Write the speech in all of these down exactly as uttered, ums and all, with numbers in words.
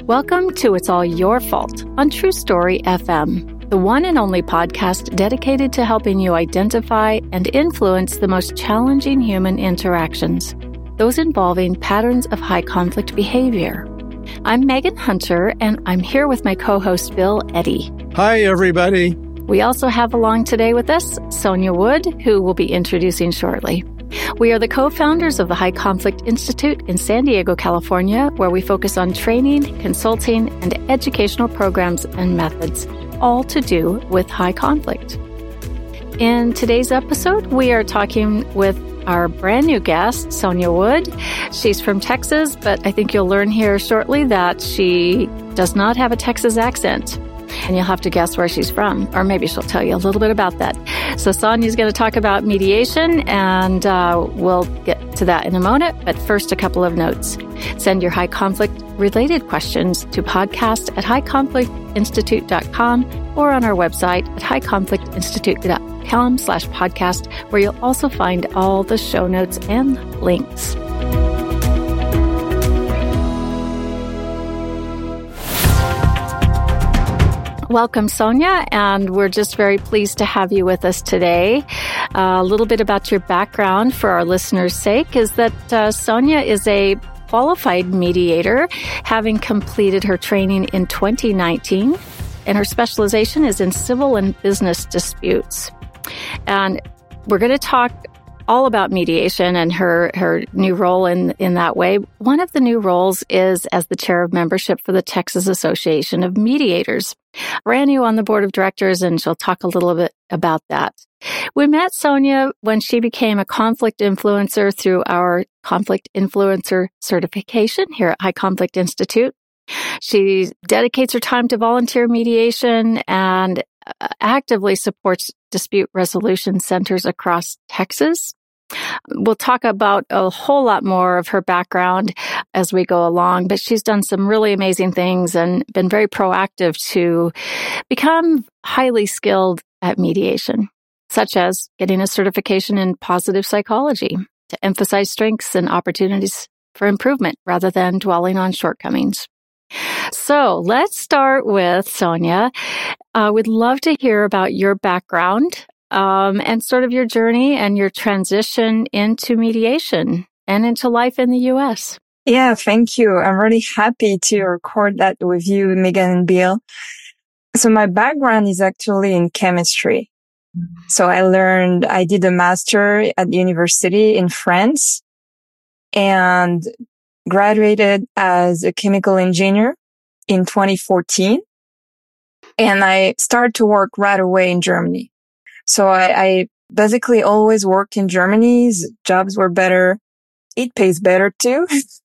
Welcome to It's All Your Fault on True Story F M, the one and only podcast dedicated to helping you identify and influence the most challenging human interactions, those involving patterns of high conflict behavior. I'm Megan Hunter, and I'm here with my co-host, Bill Eddy. Hi, everybody. We also have along today with us Sonia Wood, who we'll be introducing shortly. We are the co-founders of the High Conflict Institute in San Diego, California, where we focus on training, consulting, and educational programs and methods, all to do with high conflict. In today's episode, we are talking with our brand new guest, Sonia Wood. She's from Texas, but I think you'll learn here shortly that she does not have a Texas accent. And you'll have to guess where she's from, or maybe she'll tell you a little bit about that. So Sonia's going to talk about mediation, and uh, we'll get to that in a moment. But first, a couple of notes. Send your high conflict related questions to podcast at high conflict institute dot com or on our website at high conflict institute dot com slash podcast, where you'll also find all the show notes and links. Welcome, Sonia, and we're just very pleased to have you with us today. Uh, a little bit about your background for our listeners' sake is that uh, Sonia is a qualified mediator, having completed her training in twenty nineteen, and her specialization is in civil and business disputes. And we're going to talk all about mediation and her, her new role in, in that way. One of the new roles is as the chair of membership for the Texas Association of Mediators. Brand new on the board of directors, and she'll talk a little bit about that. We met Sonia when she became a conflict influencer through our conflict influencer certification here at High Conflict Institute. She dedicates her time to volunteer mediation and actively supports dispute resolution centers across Texas. We'll talk about a whole lot more of her background as we go along, but she's done some really amazing things and been very proactive to become highly skilled at mediation, such as getting a certification in positive psychology to emphasize strengths and opportunities for improvement rather than dwelling on shortcomings. So let's start with Sonia. Uh, we'd love to hear about your background um, and sort of your journey and your transition into mediation and into life in the U S. Yeah, thank you. I'm really happy to record that with you, Megan and Bill. So my background is actually in chemistry. So I learned, I did a master at university in France and graduated as a chemical engineer in twenty fourteen. And I started to work right away in Germany. So I, I basically always worked in Germany. Jobs were better. It pays better too.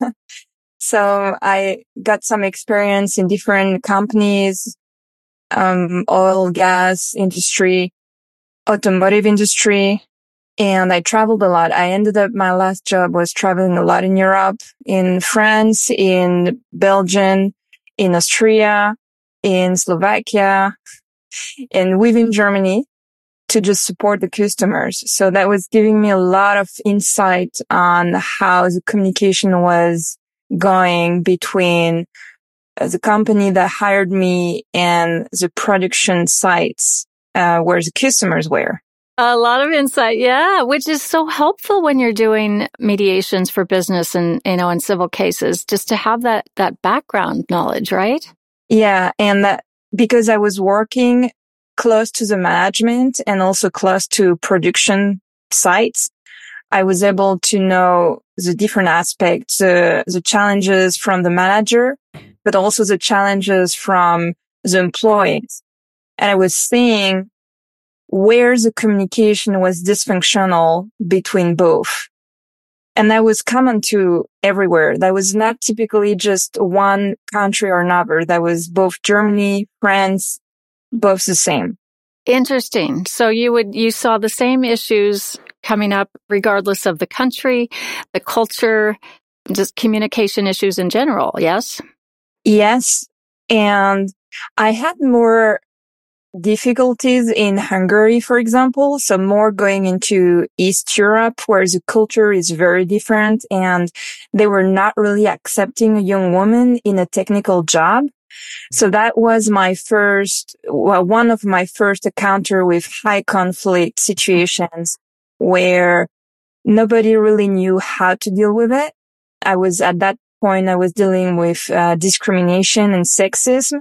So I got some experience in different companies, um, oil, gas industry, automotive industry. And I traveled a lot. I ended up, my last job was traveling a lot in Europe, in France, in Belgium, in Austria, in Slovakia, and within Germany to just support the customers. So that was giving me a lot of insight on how the communication was going between the company that hired me and the production sites, uh, where the customers were. A lot of insight, yeah, which is so helpful when you're doing mediations for business and, you know, in civil cases, just to have that, that background knowledge, right? Yeah. And that because I was working close to the management and also close to production sites, I was able to know the different aspects, uh, the challenges from the manager, but also the challenges from the employees. And I was seeing where the communication was dysfunctional between both. And that was common to everywhere. That was not typically just one country or another. That was both Germany, France, both the same. Interesting. So you would, you saw the same issues coming up regardless of the country, the culture, just communication issues in general, yes? Yes. And I had more difficulties in Hungary, for example. So more going into East Europe, where the culture is very different and they were not really accepting a young woman in a technical job. So that was my first, well, one of my first encounter with high conflict situations where nobody really knew how to deal with it. I was at that point, I was dealing with uh, discrimination and sexism.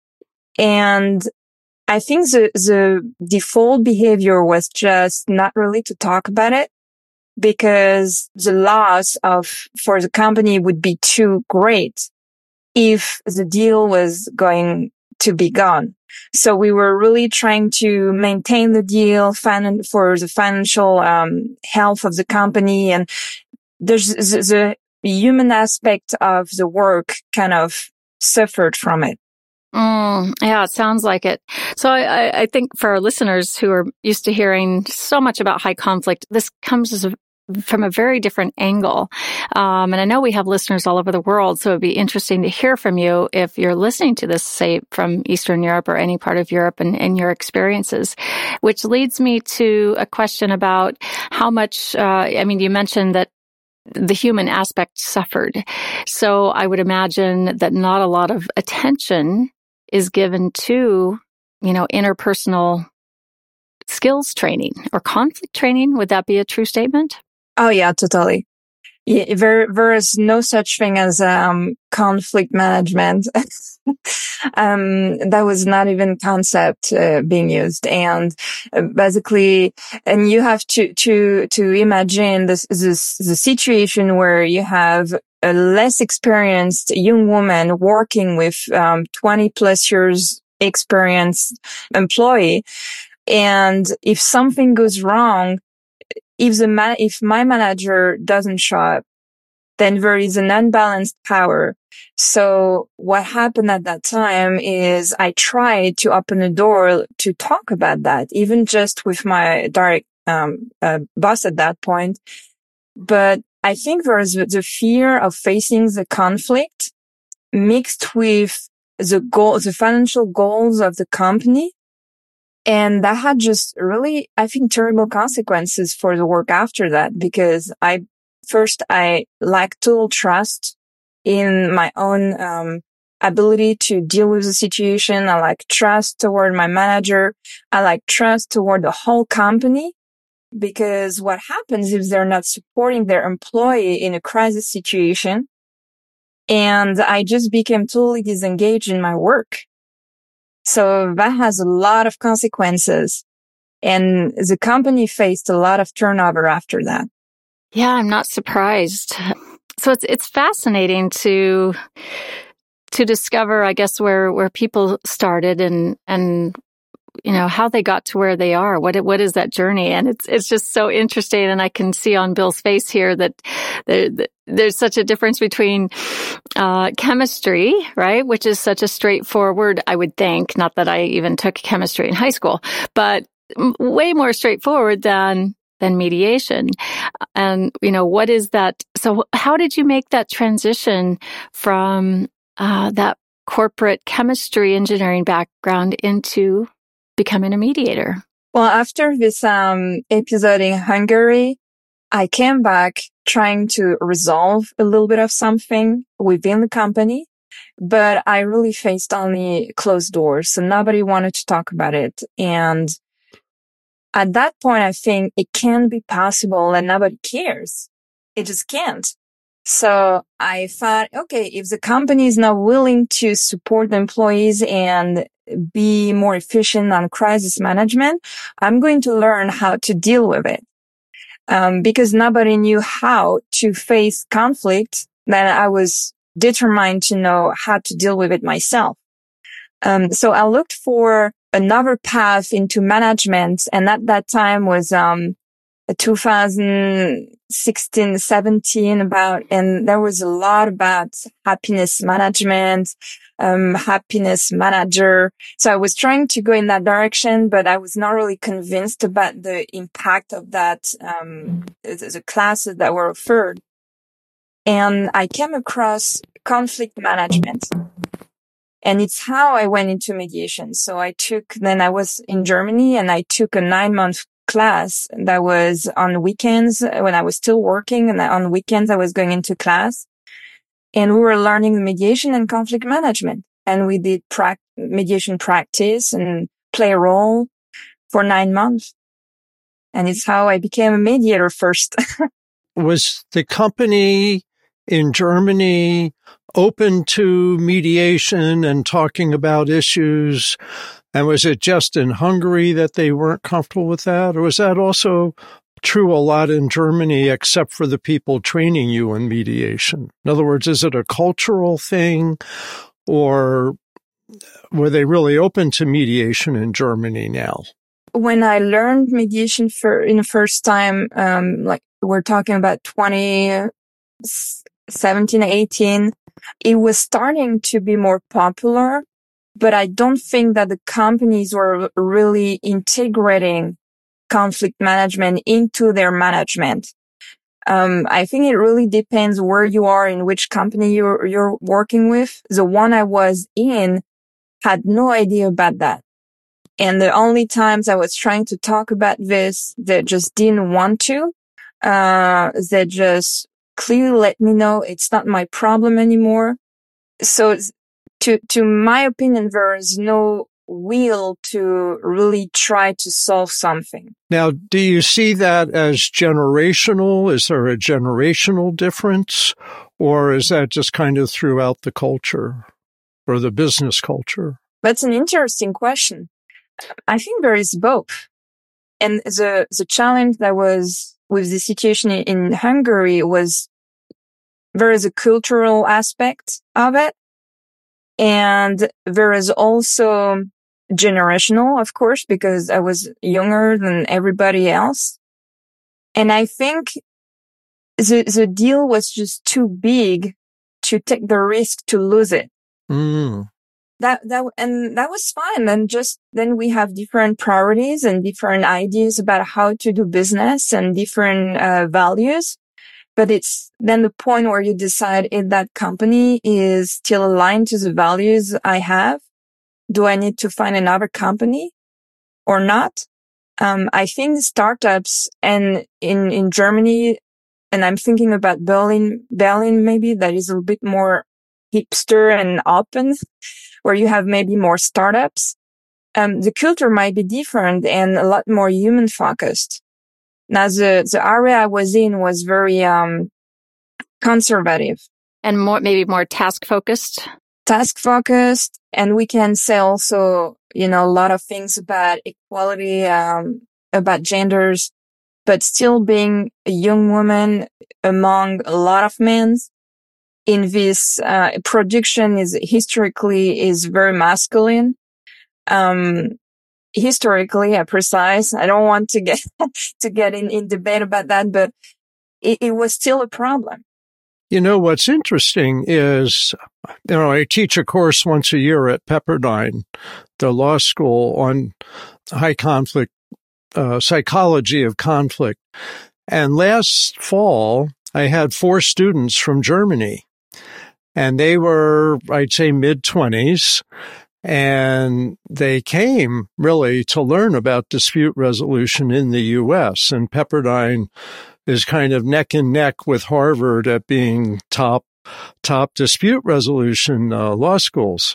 And I think the, the default behavior was just not really to talk about it because the loss of, for the company would be too great if the deal was going to be gone. So we were really trying to maintain the deal fin- for the financial um, health of the company. And there's the, the human aspect of the work kind of suffered from it. Mm, yeah, it sounds like it. So I, I think for our listeners who are used to hearing so much about high conflict, this comes as a from a very different angle. Um, and I know we have listeners all over the world, so it'd be interesting to hear from you if you're listening to this, say, from Eastern Europe or any part of Europe and, and your experiences, which leads me to a question about how much, uh, I mean, you mentioned that the human aspect suffered. So I would imagine that not a lot of attention is given to, you know, interpersonal skills training or conflict training. Would that be a true statement? Oh, yeah, totally. Yeah, there, there is no such thing as um, conflict management. um, that was not even concept uh, being used, and uh, basically, and you have to to to imagine this this the situation where you have a less experienced young woman working with um, twenty plus years experienced employee, and if something goes wrong. If the ma- if my manager doesn't show up, then there is an unbalanced power. So what happened at that time is I tried to open the door to talk about that, even just with my direct um, uh, boss at that point. But I think there is the fear of facing the conflict mixed with the goal, the financial goals of the company. And that had just really, I think, terrible consequences for the work after that, because I, first, I lacked total trust in my own, um, ability to deal with the situation. I lack trust toward my manager. I lack trust toward the whole company, because what happens if they're not supporting their employee in a crisis situation? And I just became totally disengaged in my work. So that has a lot of consequences. And the company faced a lot of turnover after that. Yeah, I'm not surprised. So it's it's fascinating to to discover, I guess, where where people started and and you know how they got to where they are. What what is that journey? And it's it's just so interesting. And I can see on Bill's face here that there, there's such a difference between uh, chemistry, right, which is such a straightforward, I would think. Not that I even took chemistry in high school, but way more straightforward than than mediation. And, you know, what is that? So how did you make that transition from uh, that corporate chemistry engineering background into becoming a mediator? Well, after this um, episode in Hungary, I came back trying to resolve a little bit of something within the company, but I really faced only closed doors. So nobody wanted to talk about it. And at that point, I think it can be possible and nobody cares. It just can't. So I thought, okay, if the company is not willing to support the employees and be more efficient on crisis management, I'm going to learn how to deal with it. Um, because nobody knew how to face conflict, then I was determined to know how to deal with it myself. Um, so I looked for another path into management, and at that time was um two thousand sixteen, seventeen about, and there was a lot about happiness management, um, happiness manager. So I was trying to go in that direction, but I was not really convinced about the impact of that, um, the, the classes that were offered. And I came across conflict management. And it's how I went into mediation. So I took, then I was in Germany and I took a nine month class that was on weekends when I was still working, and on weekends I was going into class, and we were learning mediation and conflict management. And we did pra- mediation practice and play a role for nine months. And it's how I became a mediator first. Was the company in Germany open to mediation and talking about issues? And was it just in Hungary that they weren't comfortable with that? Or was that also true a lot in Germany, except for the people training you in mediation? In other words, is it a cultural thing, or were they really open to mediation in Germany now? When I learned mediation for in the first time, um, like we're talking about twenty seventeen, eighteen, it was starting to be more popular, but I don't think that the companies were really integrating conflict management into their management. Um, I think it really depends where you are, in which company you're, you're working with. The one I was in had no idea about that. And the only times I was trying to talk about this, they just didn't want to. Uh, they just clearly let me know it's not my problem anymore. So to, to my opinion, there is no will to really try to solve something. Now, do you see that as generational? Is there a generational difference, or is that just kind of throughout the culture or the business culture? That's an interesting question. I think there is both. And the, the challenge that was with the situation in Hungary was there is a cultural aspect of it. And there is also generational, of course, because I was younger than everybody else. And I think the, the deal was just too big to take the risk to lose it. Mm. That, that, and that was fine. And just then we have different priorities and different ideas about how to do business and different uh, values. But it's then the point where you decide if that company is still aligned to the values I have. Do I need to find another company or not? Um, I think startups and in, in Germany, and I'm thinking about Berlin, Berlin maybe that is a little bit more hipster and open, where you have maybe more startups. Um, the culture might be different and a lot more human focused. Now, the, the area I was in was very, um, conservative. And more, maybe more task focused. Task focused. And we can say also, you know, a lot of things about equality, um, about genders, but still being a young woman among a lot of men in this, uh, production is historically is very masculine. Um, historically, I precise. I don't want to get, to get in, in debate about that, but it, it was still a problem. You know, what's interesting is, you know, I teach a course once a year at Pepperdine, the law school, on high conflict, uh, psychology of conflict. And last fall, I had four students from Germany, and they were, I'd say, mid-twenties. And they came really to learn about dispute resolution in the U S, and Pepperdine is kind of neck and neck with Harvard at being top, top dispute resolution uh, law schools.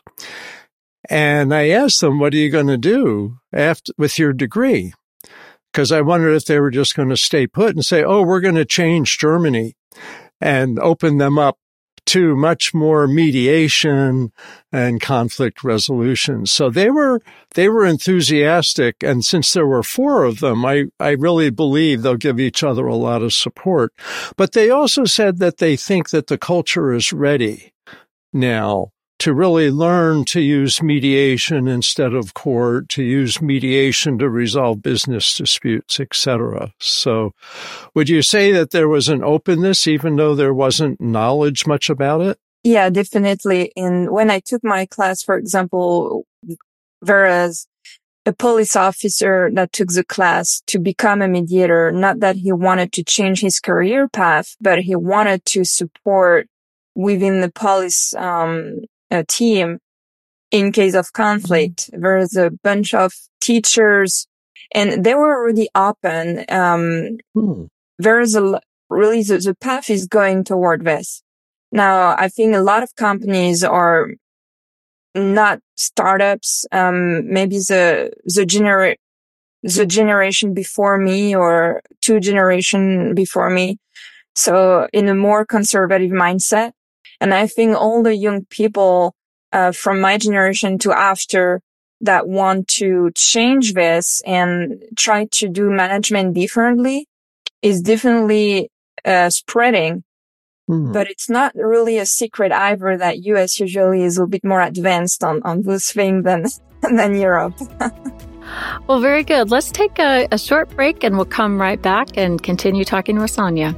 And I asked them, what are you going to do after with your degree? Because I wondered if they were just going to stay put and say, oh, we're going to change Germany and open them up to much more mediation and conflict resolution. So they were, they were enthusiastic. And since there were four of them, I, I really believe they'll give each other a lot of support. But they also said that they think that the culture is ready now to really learn to use mediation instead of court, to use mediation to resolve business disputes, et cetera. So would you say that there was an openness, even though there wasn't knowledge much about it? Yeah, definitely. And when I took my class, for example, whereas a police officer that took the class to become a mediator, not that he wanted to change his career path, but he wanted to support within the police um, a team in case of conflict. There's a bunch of teachers and they were really open. Um, hmm. There's a, really the, the path is going toward this. Now, I think a lot of companies are not startups. Um, maybe the, the genera- the generation before me or two generation before me. So in a more conservative mindset. And I think all the young people, uh, from my generation to after that want to change this and try to do management differently is definitely, uh, spreading. Mm. But it's not really a secret either that U S usually is a little bit more advanced on, on those things than, than Europe. Well, very good. Let's take a, a short break and we'll come right back and continue talking with Sonia.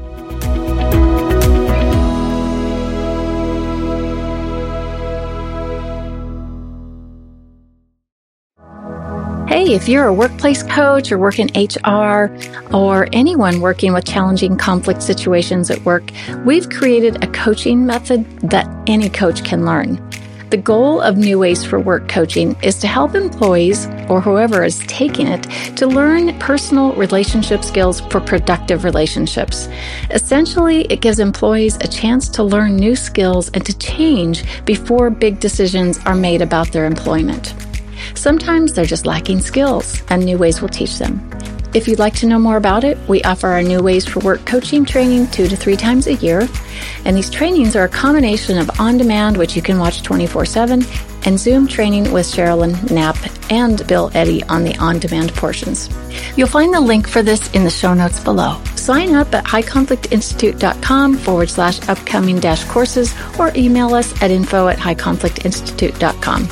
Hey, if you're a workplace coach or work in H R or anyone working with challenging conflict situations at work, we've created a coaching method that any coach can learn. The goal of New Ways for Work coaching is to help employees or whoever is taking it to learn personal relationship skills for productive relationships. Essentially, it gives employees a chance to learn new skills and to change before big decisions are made about their employment. Sometimes they're just lacking skills, and New Ways will teach them. If you'd like to know more about it, we offer our New Ways for Work coaching training two to three times a year. And these trainings are a combination of on-demand, which you can watch twenty-four seven, and Zoom training with Sherilyn Knapp and Bill Eddy on the on-demand portions. You'll find the link for this in the show notes below. Sign up at highconflictinstitute.com forward slash upcoming dash courses or email us at info at highconflictinstitute.com.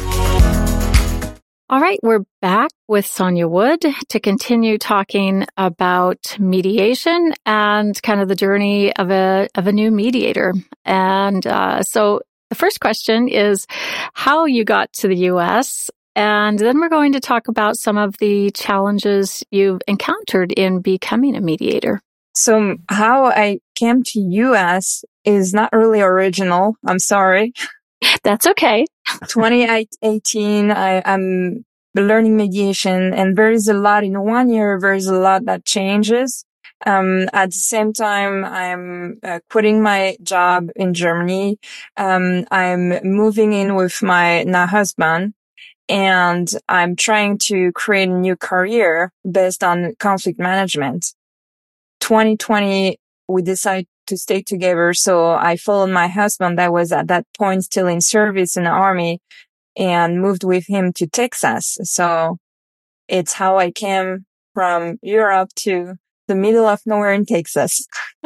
All right, we're back with Sonia Wood to continue talking about mediation and kind of the journey of a of a new mediator. And uh, so the first question is how you got to the U S, and then we're going to talk about some of the challenges you've encountered in becoming a mediator. So how I came to U S is not really original. I'm sorry. That's okay. twenty eighteen, I, I'm learning mediation, and there is a lot in one year. There is a lot that changes. Um, at the same time, I'm uh, quitting my job in Germany. Um, I'm moving in with my now husband, and I'm trying to create a new career based on conflict management. twenty twenty, we decided to stay together. So I followed my husband that was at that point still in service in the army and moved with him to Texas. So it's how I came from Europe to the middle of nowhere in Texas.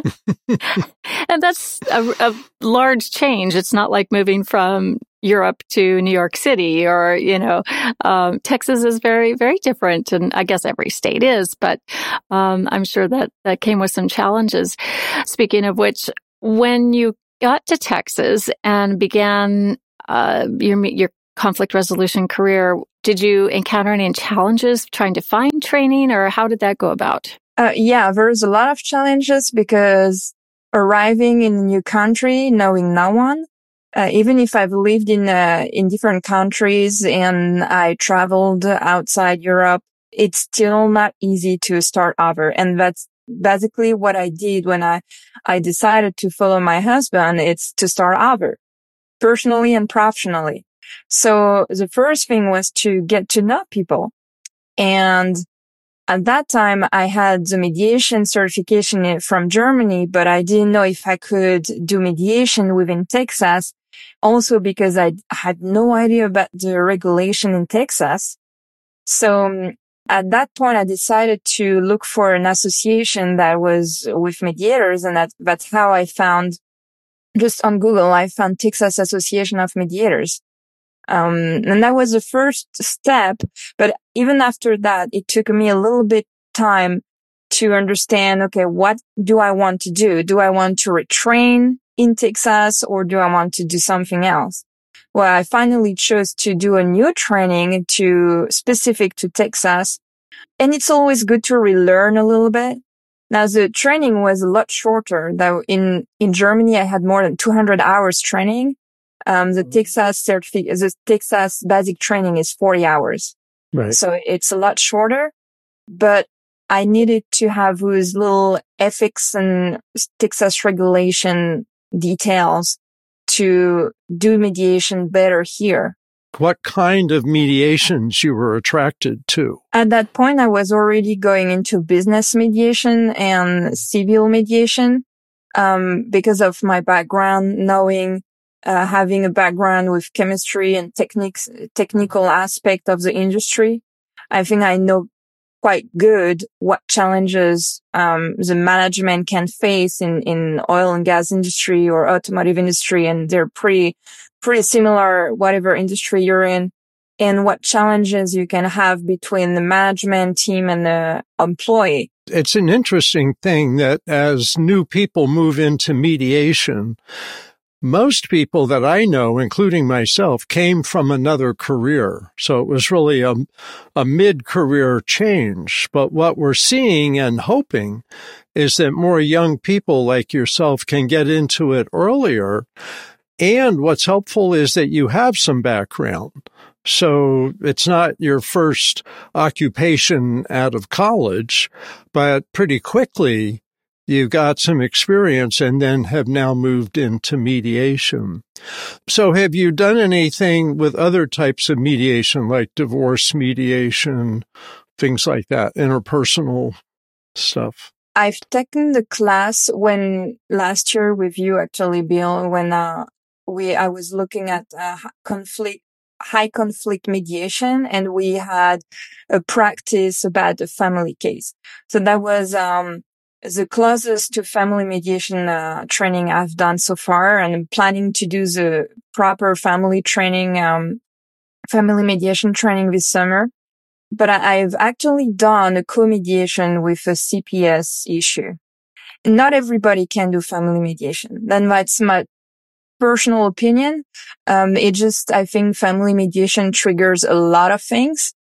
And that's a, a large change. It's not like moving from Europe to New York City or, you know, um, Texas is very, very different. And I guess every state is, but um, I'm sure that that came with some challenges. Speaking of which, when you got to Texas and began uh, your your conflict resolution career, did you encounter any challenges trying to find training, or how did that go about? Uh, yeah, there's a lot of challenges because arriving in a new country, knowing no one, uh, even if I've lived in, uh, in different countries and I traveled outside Europe, it's still not easy to start over. And that's basically what I did when I, I decided to follow my husband. It's to start over personally and professionally. So the first thing was to get to know people. And at that time, I had the mediation certification from Germany, but I didn't know if I could do mediation within Texas. Also because I had no idea about the regulation in Texas. So um, at that point, I decided to look for an association that was with mediators. And that, that's how I found, just on Google, I found Texas Association of Mediators. Um, and that was the first step. But even after that, it took me a little bit time to understand, okay, what do I want to do? Do I want to retrain in Texas, or do I want to do something else? Well, I finally chose to do a new training to specific to Texas. And it's always good to relearn a little bit. Now, the training was a lot shorter. Though in, in Germany, I had more than two hundred hours training. Um, the Texas certificate, the Texas basic training is forty hours. Right. So it's a lot shorter, but I needed to have those little ethics and Texas regulation details to do mediation better here. What kind of mediations you were attracted to? At that point, I was already going into business mediation and civil mediation, um, because of my background, knowing, uh, having a background with chemistry and techniques, technical aspect of the industry. I think I know quite good what challenges, um, the management can face in, in oil and gas industry or automotive industry. And they're pretty, pretty similar, whatever industry you're in, and what challenges you can have between the management team and the employee. It's an interesting thing that as new people move into mediation, most people that I know, including myself, came from another career. So it was really a, a mid-career change. But what we're seeing and hoping is that more young people like yourself can get into it earlier. And what's helpful is that you have some background. So it's not your first occupation out of college, but pretty quickly you've got some experience and then have now moved into mediation. So have you done anything with other types of mediation, like divorce mediation, things like that, interpersonal stuff? I've taken the class when last year with you, actually, Bill, when uh, we I was looking at uh, conflict, high conflict mediation, and we had a practice about a family case. So that was um the closest to family mediation uh, training I've done so far, and I'm planning to do the proper family training, um, family mediation training this summer. But I, I've actually done a co-mediation with a C P S issue. Not everybody can do family mediation. Then that's my personal opinion. Um, it just, I think family mediation triggers a lot of things.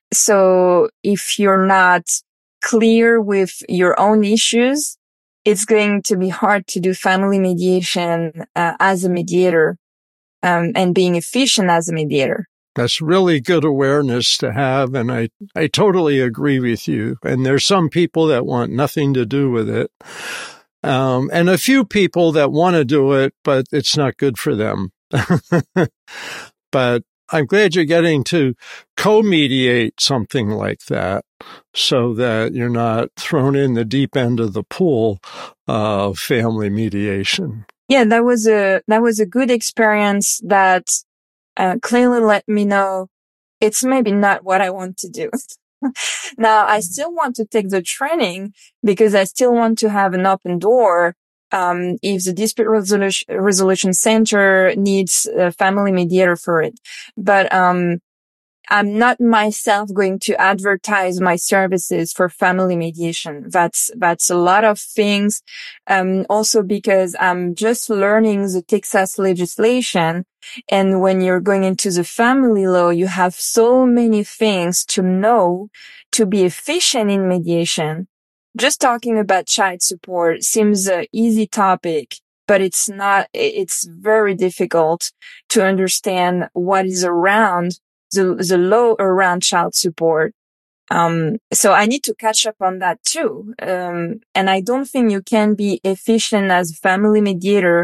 So if you're not clear with your own issues, it's going to be hard to do family mediation uh, as a mediator, um, and being efficient as a mediator. That's really good awareness to have, and I, I totally agree with you. And there's some people that want nothing to do with it, um, and a few people that want to do it, but it's not good for them. But I'm glad you're getting to co-mediate something like that so that you're not thrown in the deep end of the pool of family mediation. Yeah, that was a, that was a good experience that uh, clearly let me know it's maybe not what I want to do. Now, I still want to take the training because I still want to have an open door. Um, if the dispute resolution, resolution center needs a family mediator for it. But, um, I'm not myself going to advertise my services for family mediation. That's, that's a lot of things. Um, also because I'm just learning the Texas legislation. And when you're going into the family law, you have so many things to know to be efficient in mediation. Just talking about child support seems an easy topic, but it's not, it's very difficult to understand what is around the, the law around child support. Um, so I need to catch up on that too. Um, and I don't think you can be efficient as a family mediator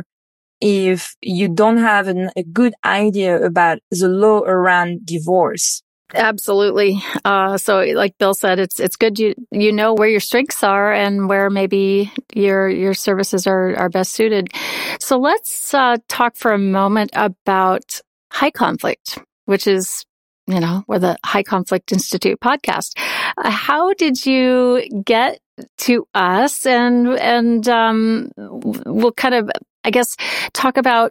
if you don't have an, a good idea about the law around divorce. Absolutely. Uh, so like Bill said, it's, it's good you, you know where your strengths are and where maybe your, your services are, are best suited. So let's, uh, talk for a moment about high conflict, which is, you know, we're the High Conflict Institute podcast. Uh, how did you get to us? And, and, um, we'll kind of, I guess, talk about,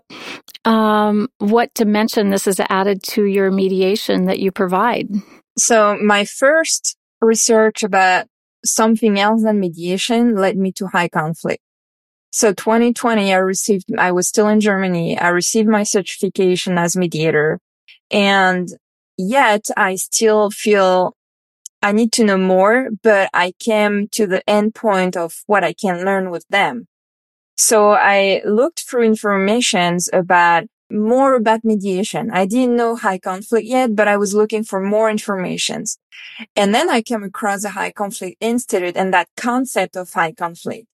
um, what dimension this has added to your mediation that you provide. So my first research about something else than mediation led me to high conflict. So twenty twenty, I received, I was still in Germany. I received my certification as mediator, and yet I still feel I need to know more, but I came to the end point of what I can learn with them. So I looked through informations about more about mediation. I didn't know high conflict yet, but I was looking for more information. And then I came across the High Conflict Institute and that concept of high conflict.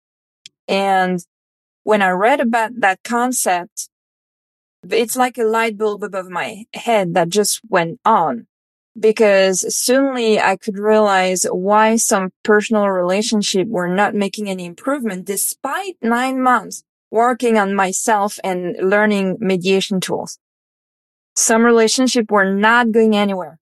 And when I read about that concept, it's like a light bulb above my head that just went on, because suddenly I could realize why some personal relationships were not making any improvement despite nine months working on myself and learning mediation tools. Some relationships were not going anywhere.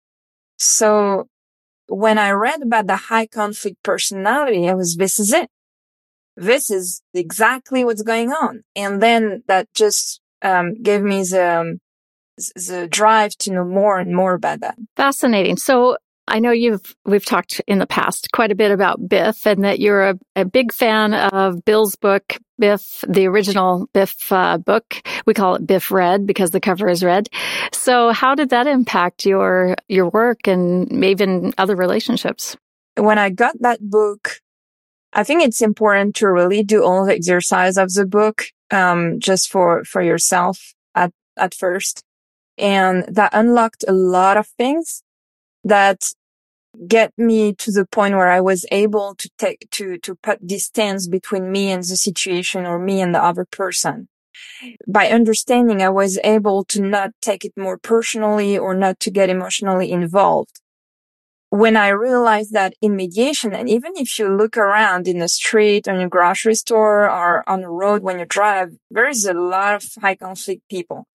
So when I read about the high conflict personality, I was, this is it. This is exactly what's going on. And then that just um, gave me the, the drive to know more and more about that. Fascinating. So I know you've we've talked in the past quite a bit about Biff, and that you're a, a big fan of Bill's book, Biff, the original Biff uh, book. We call it Biff Red because the cover is red. So how did that impact your your work and even other relationships? When I got that book, I think it's important to really do all the exercise of the book, um, just for, for yourself at, at first. And that unlocked a lot of things that get me to the point where I was able to take, to, to put distance between me and the situation or me and the other person. By understanding, I was able to not take it more personally or not to get emotionally involved. When I realized that in mediation, and even if you look around in the street, on your grocery store, or on the road when you drive, there is a lot of high conflict people.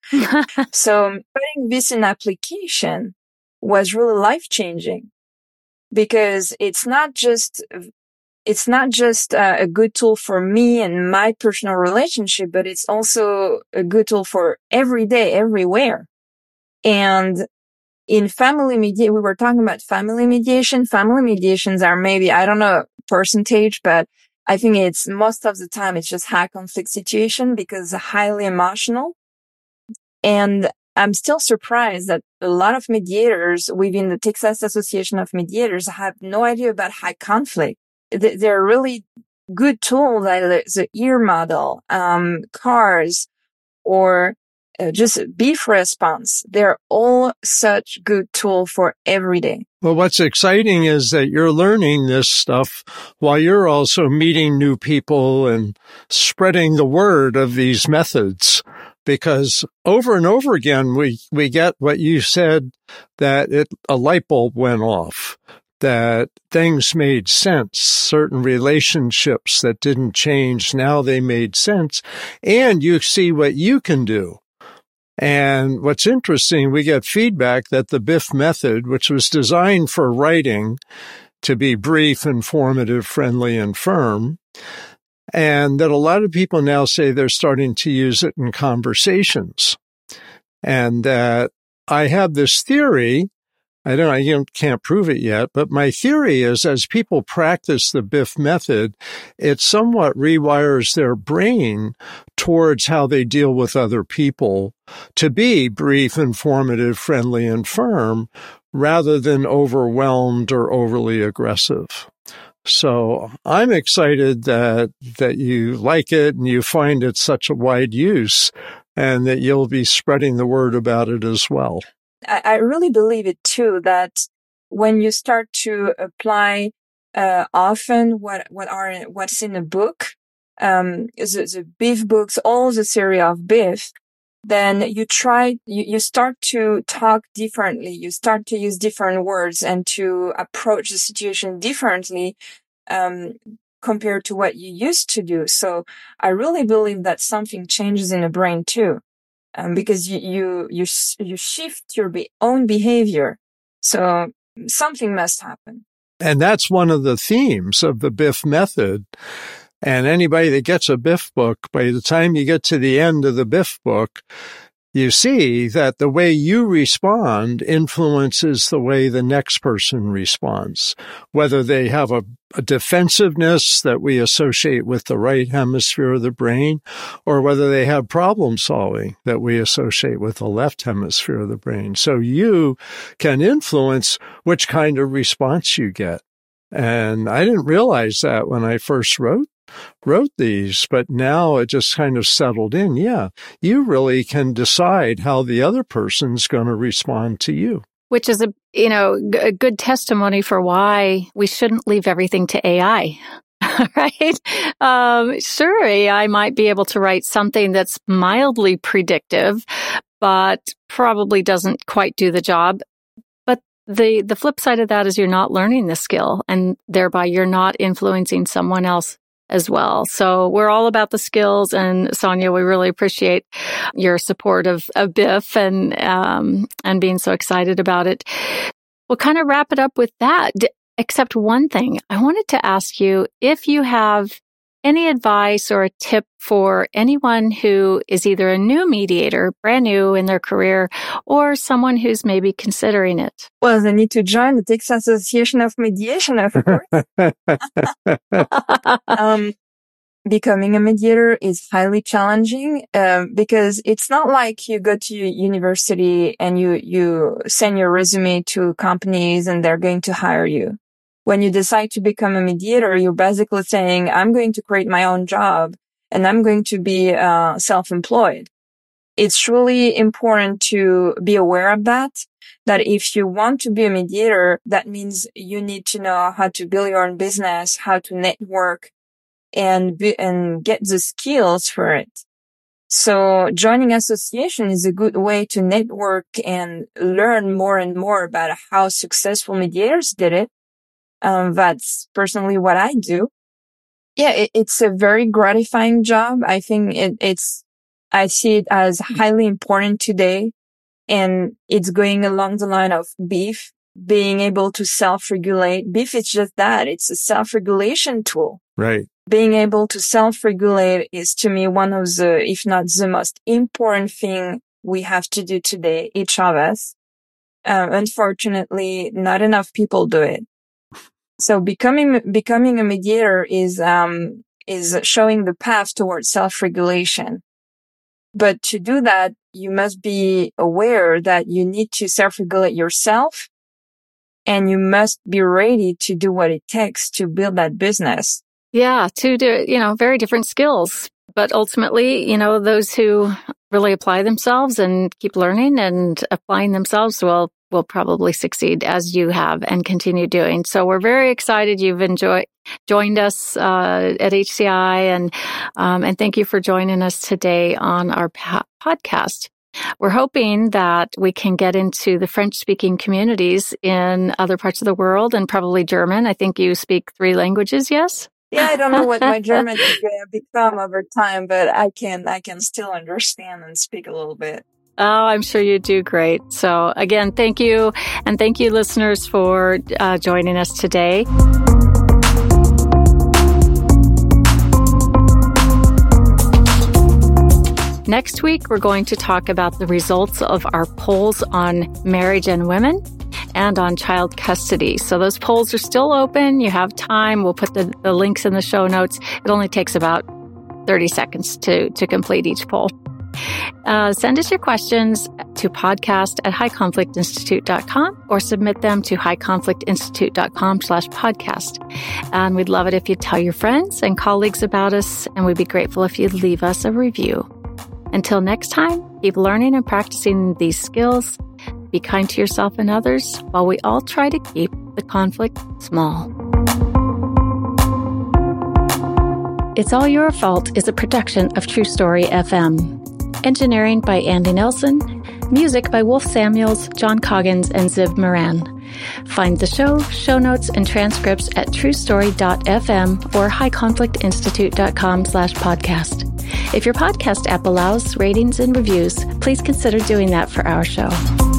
So putting this in application was really life changing, because it's not just it's not just uh, a good tool for me and my personal relationship, but it's also a good tool for every day, everywhere. And in family mediation, we were talking about family mediation. Family mediations are maybe, I don't know percentage, but I think it's most of the time it's just high conflict situation because it's highly emotional. And I'm still surprised that a lot of mediators within the Texas Association of Mediators have no idea about high conflict. They're really good tools like the EAR model, um, CARS, or Uh, just Biff response. They're all such good tool for every day. Well, what's exciting is that you're learning this stuff while you're also meeting new people and spreading the word of these methods. Because over and over again, we, we get what you said, that it, a light bulb went off, that things made sense, certain relationships that didn't change, now they made sense, and you see what you can do. And what's interesting, we get feedback that the Biff method, which was designed for writing to be brief, informative, friendly, and firm, and that a lot of people now say they're starting to use it in conversations. And that I have this theory, I don't I can't prove it yet, but my theory is as people practice the Biff method, it somewhat rewires their brain towards how they deal with other people to be brief, informative, friendly, and firm rather than overwhelmed or overly aggressive. So I'm excited that that you like it and you find it such a wide use and that you'll be spreading the word about it as well. I really believe it too, that when you start to apply uh, often what what are what's in the book, um, the, the Biff books, all the series of Biff, then you try you, you start to talk differently. You start to use different words and to approach the situation differently um, compared to what you used to do. So I really believe that something changes in the brain too. Um, because you, you, you, you shift your be- own behavior. So something must happen. And that's one of the themes of the Biff method. And anybody that gets a Biff book, by the time you get to the end of the Biff book, you see that the way you respond influences the way the next person responds, whether they have a, a defensiveness that we associate with the right hemisphere of the brain, or whether they have problem solving that we associate with the left hemisphere of the brain. So you can influence which kind of response you get. And I didn't realize that when I first wrote wrote these, but now it just kind of settled in. Yeah, you really can decide how the other person's going to respond to you. Which is a, you know, a good testimony for why we shouldn't leave everything to A I. Right? Um, sure, A I might be able to write something that's mildly predictive, but probably doesn't quite do the job. But the, the flip side of that is you're not learning the skill, and thereby you're not influencing someone else as well. So we're all about the skills, and Sonia, we really appreciate your support of, of B I F and um, and being so excited about it. We'll kind of wrap it up with that, except one thing. I wanted to ask you if you have any advice or a tip for anyone who is either a new mediator, brand new in their career, or someone who's maybe considering it. Well, they need to join the Texas Association of Mediation, of course. um, becoming a mediator is highly challenging uh, because it's not like you go to university and you, you send your resume to companies and they're going to hire you. When you decide to become a mediator, you're basically saying, I'm going to create my own job and I'm going to be uh, self-employed. It's really important to be aware of that, that if you want to be a mediator, that means you need to know how to build your own business, how to network, and be, and get the skills for it. So joining association is a good way to network and learn more and more about how successful mediators did it. Um, that's personally what I do. Yeah, it, it's a very gratifying job. I think it, it's, I see it as highly important today, and it's going along the line of B I F, being able to self-regulate. B I F is just that. It's a self-regulation tool. Right. Being able to self-regulate is, to me, one of the, if not the most important thing we have to do today, each of us. Uh, unfortunately, not enough people do it. So becoming, becoming a mediator is, um, is showing the path towards self-regulation. But to do that, you must be aware that you need to self-regulate yourself, and you must be ready to do what it takes to build that business. Yeah, two, you know, very different skills. But ultimately, you know, those who really apply themselves and keep learning and applying themselves will will probably succeed, as you have and continue doing. So we're very excited you've enjoyed joined us uh, at H C I, and um, and thank you for joining us today on our pa- podcast. We're hoping that we can get into the French-speaking communities in other parts of the world, and probably German. I think you speak three languages, yes? Yeah, I don't know what my German is going to become over time, but I can I can still understand and speak a little bit. Oh, I'm sure you do great. So again, thank you. And thank you, listeners, for uh, joining us today. Next week, we're going to talk about the results of our polls on marriage and women and on child custody. So those polls are still open. You have time. We'll put the, the links in the show notes. It only takes about thirty seconds to, to complete each poll. Uh, send us your questions to podcast at high conflict institute dot com or submit them to high conflict institute dot com slash podcast. And we'd love it if you'd tell your friends and colleagues about us, and we'd be grateful if you'd leave us a review. Until next time, keep learning and practicing these skills. Be kind to yourself and others while we all try to keep the conflict small. It's All Your Fault is a production of True Story F M. Engineering by Andy Nelson. Music by Wolf Samuels, John Coggins, and Ziv Moran. Find the show, show notes, and transcripts at true story dot f m or high conflict institute dot com slash podcast. If your podcast app allows ratings and reviews, please consider doing that for our show.